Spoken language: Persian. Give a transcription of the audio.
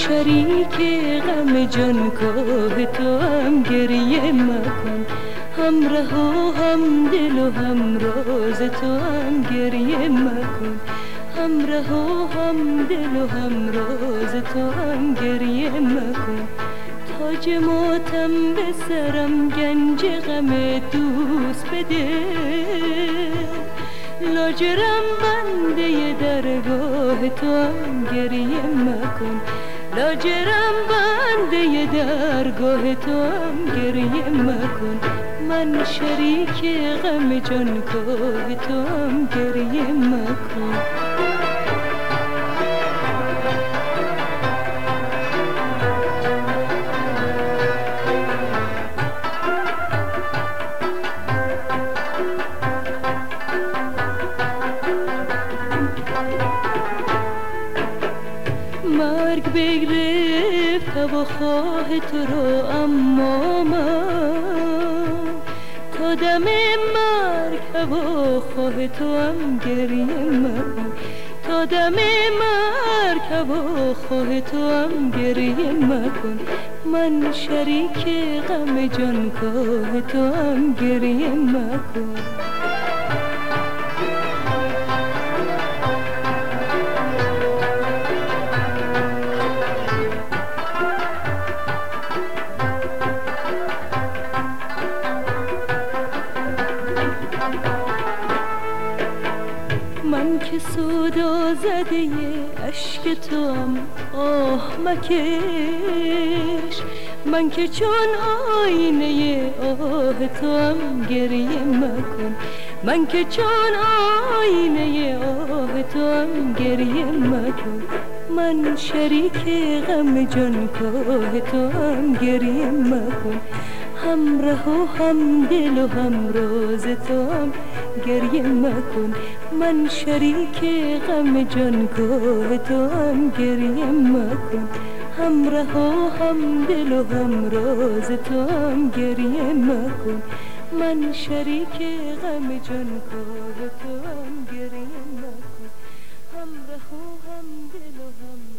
شریک غم جانکاه تو هم، گریه مکن. همراه و هم دل و هم راز تو هم، گریه مکن. همراه و هم دل و هم راز تو هم، گریه مکن. تاج ماتم به سرم، گنج غم دوست بده. لاجرم بنده درگاه تو هم، گریه مکن. لاجرم بنده درگاه تو هم، گریه مکن. من شریک غم جانکاه تو هم، گریه مکن. مرگ بگرفت و خواه تو رو، اما من تا دم مرگ هوا خواه تو هم، گریه مکن. تا دم مرگ هوا خواه تو هم، گریه مکن. من شریک غم جانکاه تو هم، گریه مکن. من که سودا زده اشک تو هم، آه مکش. من که چون آینه آه تو هم، گریه مکن. من که چون آینه آه تو هم، گریه مکن. من شریک غم جانکاه تو هم، گریه مکن. همراه و هم دل و هم راز تو هم، گریه مکن. من شریک غم جانکاه تو هم، گریه مکن. همراه و هم دل و هم راز تو هم، گریه مکن. من شریک غم جانکاه تو هم، گریه مکن. همراه و هم دل و هم